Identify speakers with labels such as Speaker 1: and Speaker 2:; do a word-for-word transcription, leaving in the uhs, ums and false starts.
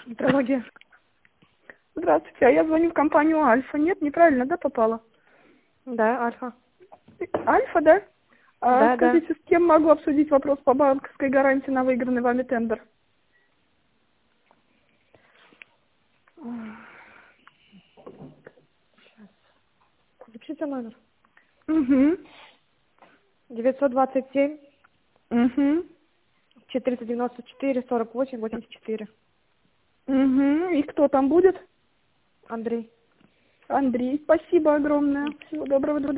Speaker 1: Метрология.
Speaker 2: Здравствуйте, а я звоню в компанию Альфа. Нет, неправильно, да, попала?
Speaker 1: Да, Альфа.
Speaker 2: Альфа, да? А
Speaker 1: Да, да.
Speaker 2: скажите, с кем могу обсудить вопрос по банковской гарантии на выигранный вами тендер?
Speaker 1: Запишите номер.
Speaker 2: Угу.
Speaker 1: девятьсот двадцать семь
Speaker 2: Угу.
Speaker 1: четыреста девяносто четыре сорок восемь восемьдесят четыре.
Speaker 2: Угу. И кто там будет?
Speaker 1: Андрей.
Speaker 2: Андрей. Спасибо огромное. Всего доброго.